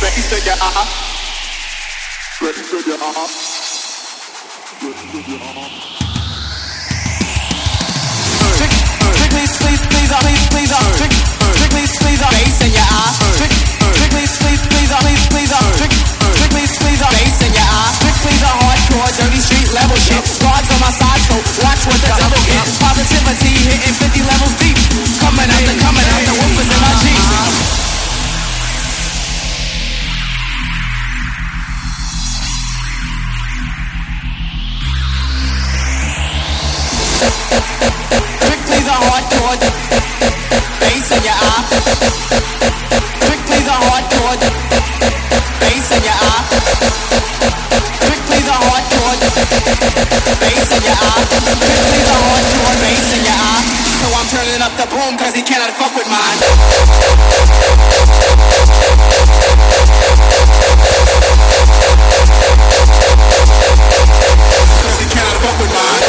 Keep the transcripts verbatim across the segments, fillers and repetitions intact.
Ready, steady, ah. Ready, steady, ah. Ready, steady, ah. Trick, trick, please, please, please, uh, please, please, uh, trick, trick, please, please, uh, bass in your eye. Trick, trick, please, please, please, uh, please, please, uh, trick, trick, please, please, uh, bass in your eye. Trick, please, uh, hardcore, dirty street level shit. Guards on my side, so watch what the devil get. Positivity hitting fifty levels deep. Coming out the, coming out the woofers in my Jeep. Hardcore, bass in your eye. Strictly the hardcore, bass in your eye. Strictly the hardcore, bass in your eye. Strictly the hardcore, bass in your eye. So I'm turning up the boom cause he cannot fuck with mine. Cause he cannot fuck with mine.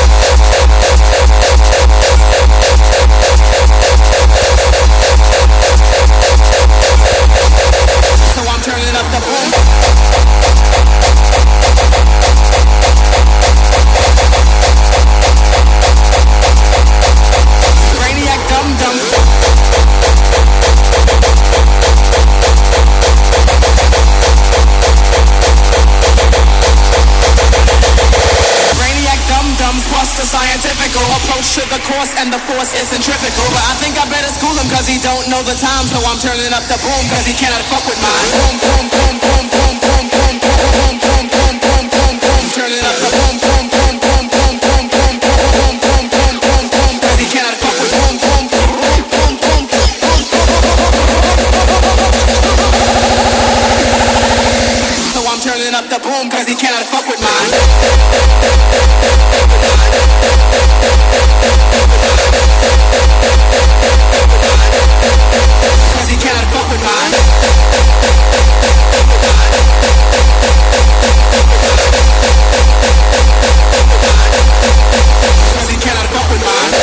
So I'm turning up the boom. Brainiac dum-dum. Brainiac dum-dums plus the scientifical approach to the course, and the force is centrifugal. But I think I better school him cause he don't know the time. So I'm turning up the boom cause he cannot fuck with mine. Boom, boom, boom, boom, boom, boom, boom, boom, boom, boom, boom, boom, boom. Turning up the boom, boom, boom, boom, boom, boom, boom, boom, boom, boom, boom, boom, boom. Cause he cannot fuck with boom, boom, boom, boom, boom, boom. So I'm turning up the boom cause he cannot fuck with mine. Cause he cannot fuck with mine. Cause he cannot fuck with mine.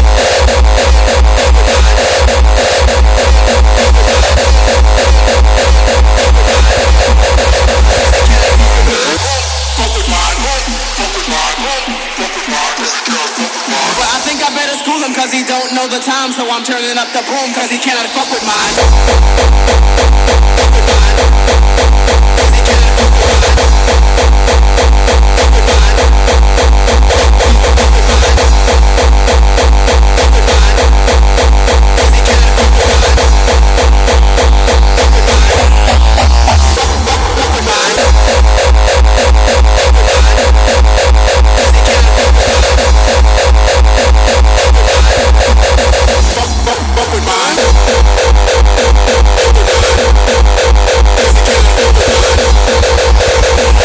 Well, I think I better school him cause he don't know the time. So I'm turning up the boom cause he cannot fuck with mine.